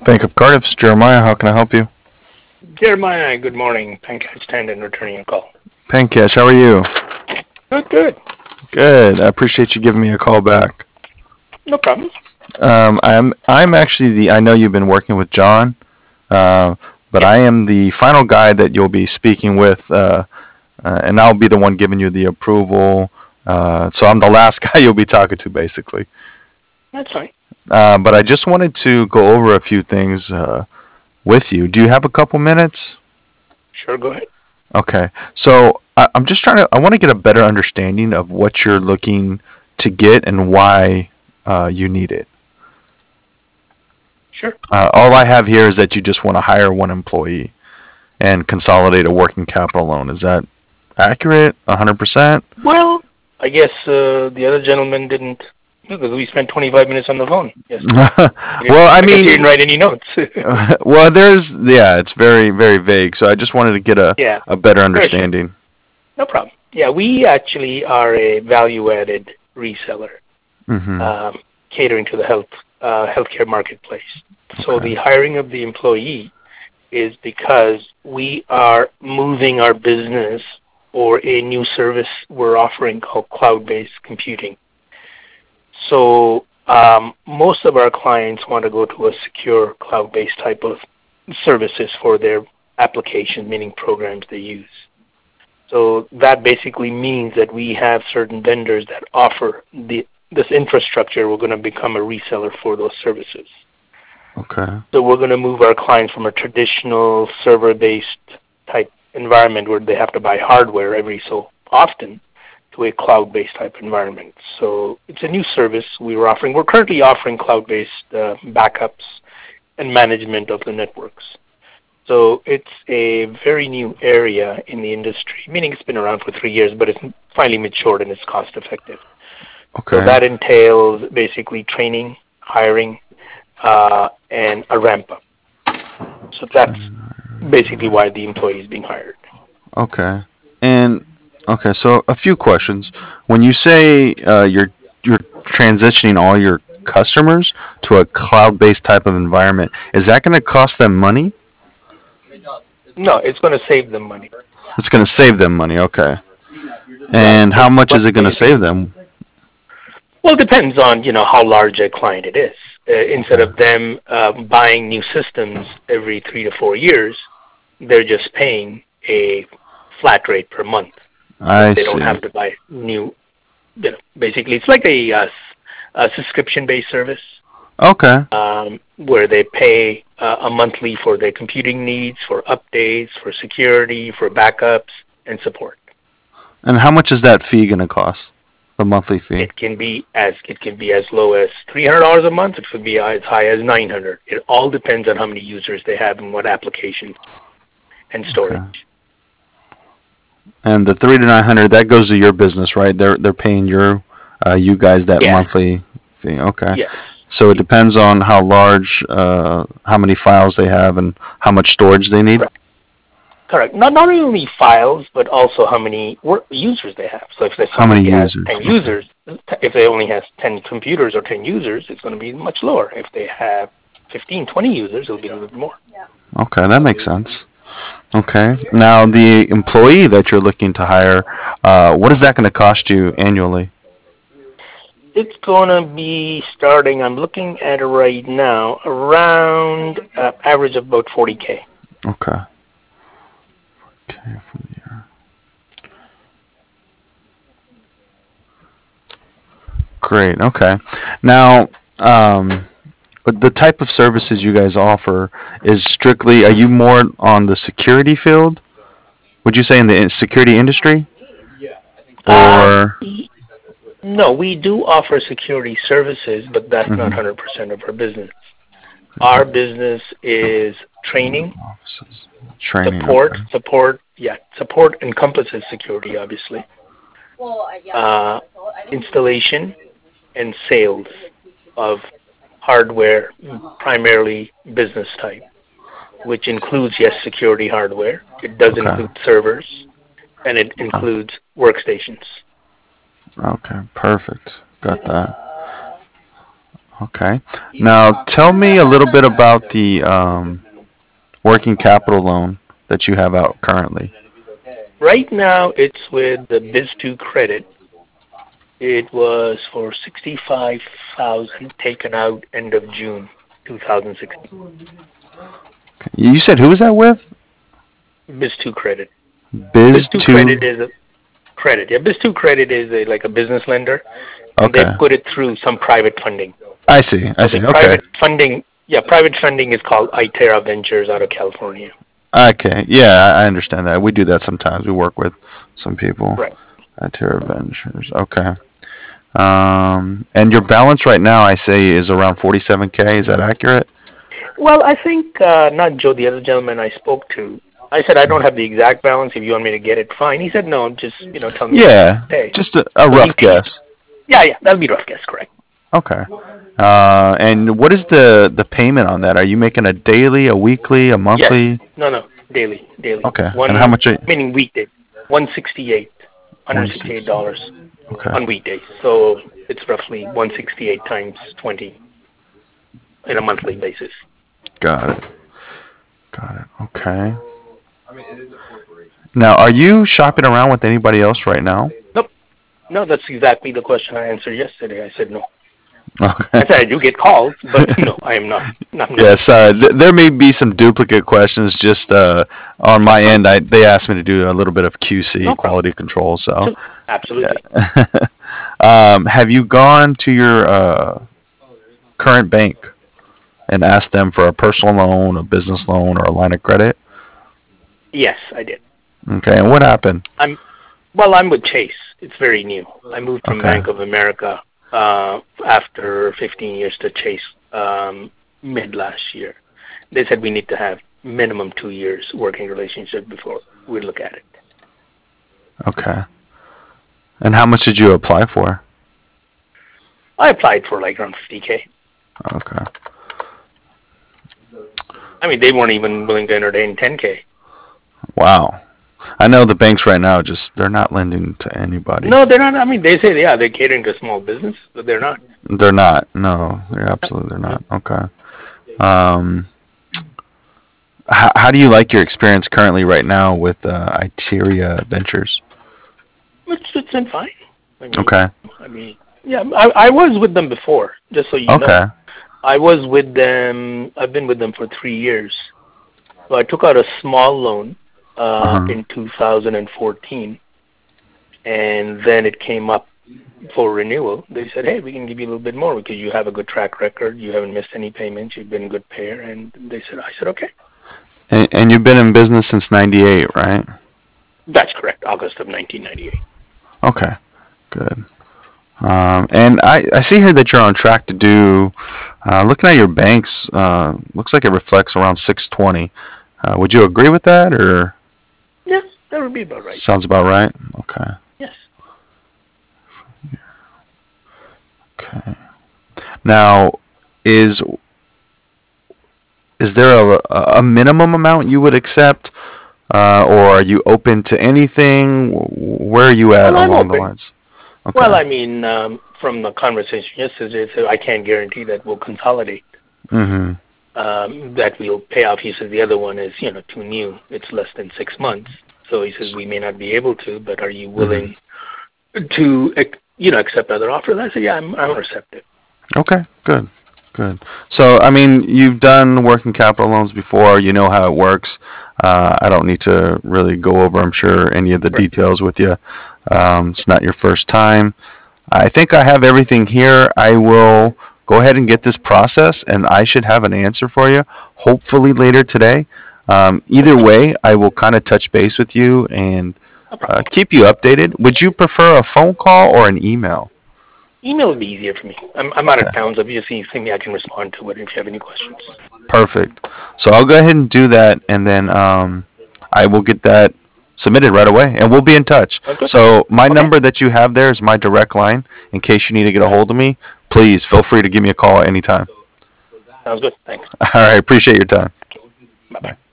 Bank of Cardiff's Jeremiah. How can I help you? Jeremiah, good morning. Pankaj Tandon returning your call. Pankaj, how are you? Good, good. Good. I appreciate you giving me a call back. No problem. I'm actually the. I know you've been working with John, uh, but Yes. I am the final guy that you'll be speaking with, and I'll be the one giving you the approval. So I'm the last guy you'll be talking to, basically. That's fine. But I just wanted to go over a few things with you. Do you have a couple minutes? Sure, go ahead. Okay. So I'm just trying to. I want to get a better understanding of what you're looking to get and why you need it. Sure. All I have here is that you just want to hire one employee and consolidate a working capital loan. Is that accurate? 100%? Well, I guess the other gentleman didn't, because we spent 25 minutes on the phone yesterday. Well, I I guess he didn't mean, write any notes. well, it's very, very vague. So I just wanted to get Yeah, a better very sure. understanding. No problem. Yeah, we actually are a value-added reseller, Mm-hmm. um, catering to the healthcare marketplace. So Okay. the hiring of the employee is because we are moving our business or a new service we're offering called cloud-based computing. So most of our clients want to go to a secure cloud-based type of services for their application, meaning programs they use. So that basically means that we have certain vendors that offer this infrastructure. We're going to become a reseller for those services. Okay. So we're going to move our clients from a traditional server-based type environment where they have to buy hardware every so often to a cloud-based type environment. So it's a new service we were offering. We're currently offering cloud-based backups and management of the networks. So it's a very new area in the industry, meaning it's been around for 3 years, but it's finally matured and it's cost effective. So Okay. that entails basically training, hiring, and a ramp up. So that's basically why the employee is being hired. Okay. And okay, so a few questions. When you say you're transitioning all your customers to a cloud-based type of environment, is that going to cost them money? No, it's going to save them money. It's going to save them money. Okay. Right. And how It's much is but it going to save basically, them? well, it depends on how large a client it is. Instead Okay. of them buying new systems every 3 to 4 years, they're just paying a flat rate per month. So I they don't see. have to buy new. Basically, it's like a subscription-based service Okay. where they pay a monthly for their computing needs, for updates, for security, for backups, and support. And how much is that fee going to cost? The monthly fee. It can be as low as $300 a month. It could be as high as 900. It all depends on how many users they have and what applications and storage. Okay. And the 3 to 900 that goes to your business, right? They're paying you guys that Yeah. monthly fee. Okay. Yes. So it depends on how large, how many files they have, and how much storage they need. Correct. Correct. Not only files, but also how many users they have. So if How many somebody has users? 10 Okay. users, if they only has 10 computers or 10 users, it's going to be much lower. If they have 15, 20 users, it'll be a little bit more. Okay, that makes sense. Okay. Now the employee that you're looking to hire, what is that going to cost you annually? It's going to be starting, I'm looking at it right now, around average of about 40K. Okay. Okay. From the Great. Okay. Now, but the type of services you guys offer is strictly. Are you more on the security field? Would you say in the security industry, Um, or? no, we do offer security services, but that's not Mhm. 100% of our business. Our business is training, Offices. Training. Okay. support encompasses security, obviously, uh, installation and sales of hardware, primarily business type, which includes, yes, security hardware. It does Okay. include servers, and it Oh, includes workstations. okay. Perfect. Got that. Okay. Now, tell me a little bit about the working capital loan that you have out currently. Right now, it's with the Biz2 Credit. It was for 65,000 taken out end of June 2016. You said who was that with? Biz2 Credit. Biz Biz2 two. Credit is a credit. Yeah, Biz2 Credit is like a business lender, and they Okay. put it through some private funding. I see. I So the see. Okay. private funding is called Itera Ventures out of California. Okay. Yeah, I understand that. We do that sometimes. We work with some people Right. at Terra Ventures. Okay. And your balance right now, I say, is around 47K. Is that accurate? Well, I think not Joe, the other gentleman I spoke to. I said I don't have the exact balance. If you want me to get it, fine. He said no. Just tell me what to Yeah, pay. just a So rough guess. yeah, that'll be rough guess, correct? Okay. And what is the payment on that? Are you making a daily, a weekly, a Yes. monthly? No, daily. Okay. And how One much? meaning weekday. 168, One six. $168 Okay. on weekdays. So it's roughly 168 times 20 in a monthly basis. Got it. Got it. Okay. Now, are you shopping around with anybody else right now? Nope. No, that's exactly the question I answered yesterday. I said no. Okay. I said I do get calls, but no, I am not. I'm not. Yes, there may be some duplicate questions just on That's my fine. end. They asked me to do a little bit of QC, No problem. quality control. So, Absolutely. yeah. Have you gone to your current bank and asked them for a personal loan, a business loan, or a line of credit? Yes, I did. Okay, and what happened? I'm with Chase. It's very new. I moved from Okay, Bank of America after 15 years to Chase mid last year. They said we need to have minimum 2 years working relationship before we look at it. okay. And how much did you apply for? I applied for like around 50K. Okay. I mean, they weren't even willing to entertain 10K. Wow. I know the banks right now just they're not lending to anybody. No, they're not. I mean, they say yeah, they're catering to small business, but they're not. They're not. No, they're absolutely not. Okay. Um, how do you like your experience currently right now with Iteria Ventures? It's been fine. I mean, Okay. I mean, yeah, I was with them before, just so you know. Okay. I was with them. I've been with them for 3 years. So I took out a small loan Uh-huh. in 2014, and then it came up for renewal. They said, "Hey, we can give you a little bit more because you have a good track record. You haven't missed any payments. You've been a good payer." And I said, okay, And you've been in business since '98, right? that's correct. August of 1998. Okay. Good. And I see here that you're on track to do. Looking at your banks, looks like it reflects around 620. Would you agree with that, or Yeah, that would be about right. sounds about right? Okay. Yes. Okay. Now, is is there a minimum amount you would accept, or are you open to anything? Where are you at Well, I'm along the open. lines? Well, Okay. I mean, from the conversation yesterday, so I can't guarantee that we'll consolidate. Mm-hmm. That we'll pay off. He says the other one is, too new. It's less than 6 months. So he says we may not be able to, but are you Mm-hmm. willing to, accept other offers? I said, yeah, I'm receptive. Okay. Good. Good. So, I mean, you've done working capital loans before. You know how it works. I don't need to really go over, I'm sure, any of the Right. details with you. It's not your first time. I think I have everything here. I will go ahead and get this process, and I should have an answer for you, hopefully later today. Either Okay. way, I will kind of touch base with you and No problem. keep you updated. Would you prefer a phone call or an email? Email would be easier for me. I'm out Okay, of town, so if you just see me, I can respond to it if you have any questions. perfect. So I'll go ahead and do that, and then I will get that submitted right away, and we'll be in touch. Sounds good. So my Okay. number that you have there is my direct line. In case you need to get a Mhm. hold of me, please feel free to give me a call at any time. Sounds good. Thanks. All right, appreciate your time. Bye bye. Bye.